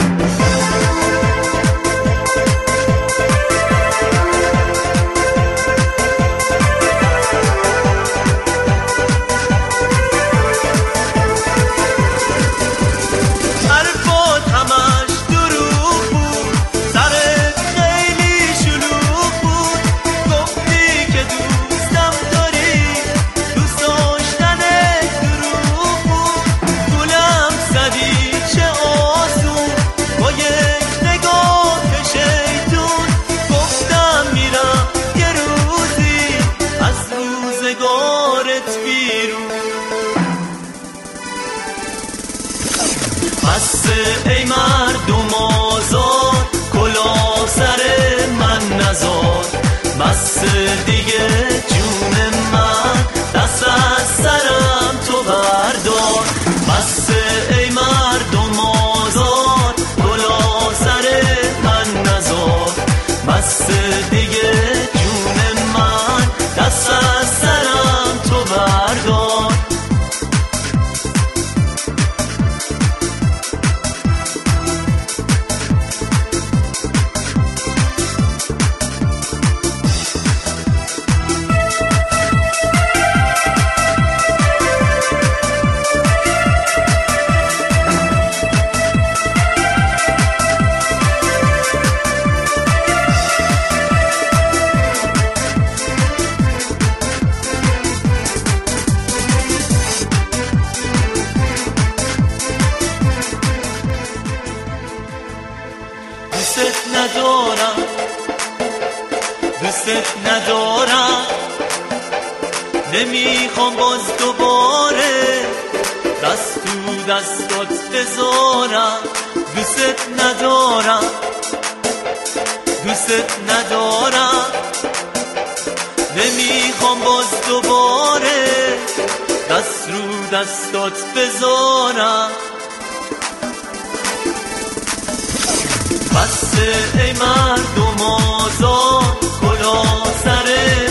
ای مردم آزاد کلاه سر من نزار، بس دیگه جون من دست از سرم تو بردار. بس ای مردم آزاد کلاه سر من نزار، بس دیگه جون من دست از سرم تو بردار. دوست ندارم نمیخوام باز دوباره دست تو دستات بذارم. دوست ندارم نمیخوام باز دوباره دست رو دستات بذارم. بس ای مردم آزاد کلاه سر